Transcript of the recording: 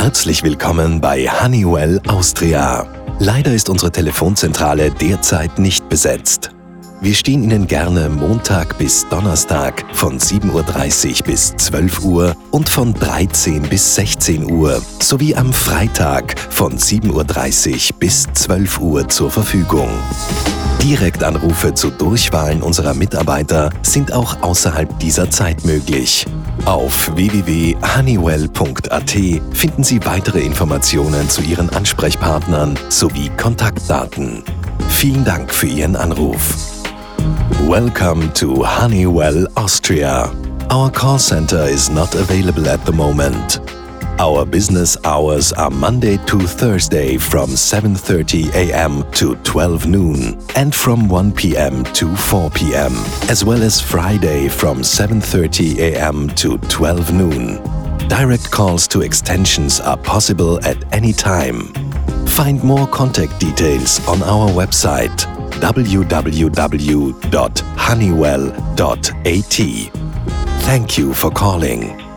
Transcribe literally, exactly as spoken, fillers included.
Herzlich willkommen bei Honeywell Austria. Leider ist unsere Telefonzentrale derzeit nicht besetzt. Wir stehen Ihnen gerne Montag bis Donnerstag von sieben Uhr dreißig bis zwölf Uhr und von dreizehn bis sechzehn Uhr sowie am Freitag von sieben Uhr dreißig bis zwölf Uhr zur Verfügung. Direktanrufe zu Durchwahlen unserer Mitarbeiter sind auch außerhalb dieser Zeit möglich. Auf w w w punkt honeywell punkt a t finden Sie weitere Informationen zu Ihren Ansprechpartnern sowie Kontaktdaten. Vielen Dank für Ihren Anruf. Welcome to Honeywell Austria. Our call center is not available at the moment. Our business hours are Monday to Thursday from seven thirty a m to twelve noon and from one p m to four p m, as well as Friday from seven thirty a m to twelve noon. Direct calls to extensions are possible at any time. Find more contact details on our website w w w dot honeywell dot a t. Thank you for calling.